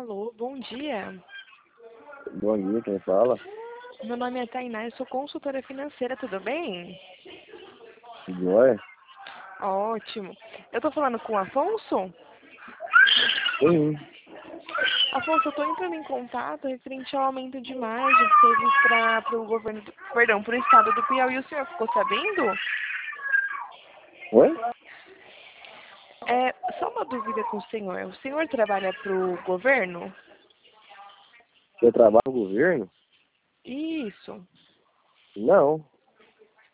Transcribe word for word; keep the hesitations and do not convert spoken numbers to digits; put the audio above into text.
Alô, bom dia. Bom dia, quem fala? Meu nome é Tainá, eu sou consultora financeira, tudo bem? Joia? Ótimo. Eu tô falando com o Afonso? Sim. Afonso, eu tô entrando em contato referente ao aumento de margem que teve para o governo, do, perdão, para o estado do Piauí. O senhor ficou sabendo? Oi? É, só uma dúvida com o senhor. O senhor trabalha para o governo? Você trabalha no governo? Isso. Não.